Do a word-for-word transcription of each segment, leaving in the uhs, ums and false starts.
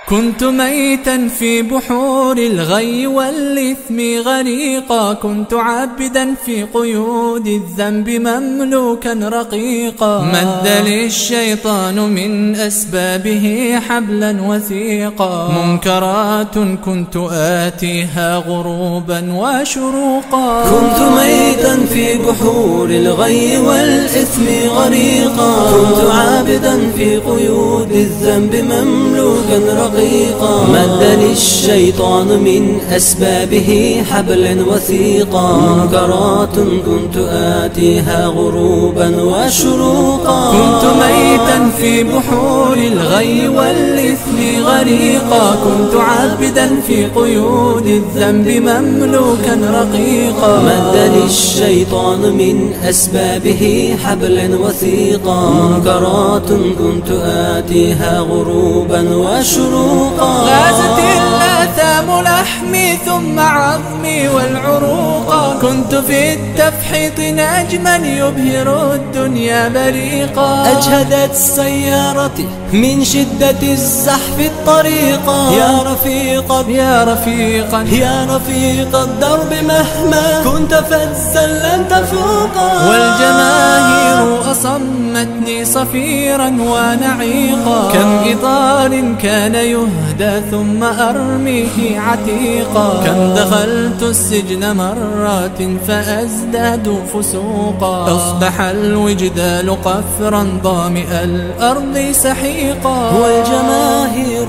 كنت ميتا في بحور الغي والإثم غريقا، كنت عابدا في قيود الذنب مملوكا رقيقا. مد لي الشيطان من أسبابه حبلا وثيقا، منكرات كنت آتيها غروبا وشروقا. كنت ميتا في بحور الغي والإثم غريقا، كنت عابدا في قيود الذنب مملوكا رقيقا. مد لي الشيطان من أسبابه حبلا وثيقا، منكرات كنت آتيها غروبا وشروقا. كنت ميتا في بحور الغي والإثم غريقا، كنت عابدا في قيود الذنب مملوكا رقيقا. مد لي الشيطان من أسبابه حبلا وثيقا، منكرات كنت آتيها غروبا وشروقا. غازت الآثام لحمي ثم عظمي والعروقا، كنت في التفحيط نجما يبهر الدنيا بريقا. أجهدت سيارتي من شدة الزحف الطريقا، يا رفيقا يا رفيقا يا رفيق الدرب مهما كنت فزا لن تفوقا. والجماهير أصمتني صفيرا ونعيقا، كم إطار كان يهدى ثم أرميه عتيقا. كم دخلت السجن مرات فأزداد فسوقا، أصبح الوجدال قفرا ضامئ الأرض سحيقا. والجماهير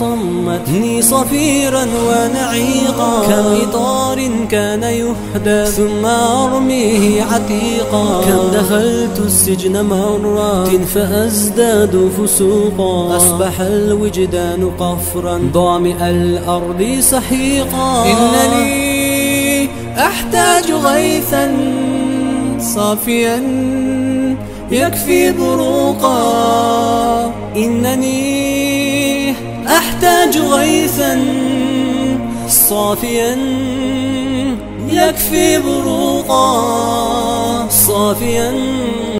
أصمتني صفيرا ونعيقا، كم إطار كان يهدى ثم أرميه عتيقا. كم دخلت السجن مرات فأزداد فسوقا، أصبح الوجدان قفرا ضامئ الأرض سحيقا. إنني أحتاج غيثا صافيا يكفي بروقا، إنني أحتاج غيثا صافيا يكفي بروقا، صافيا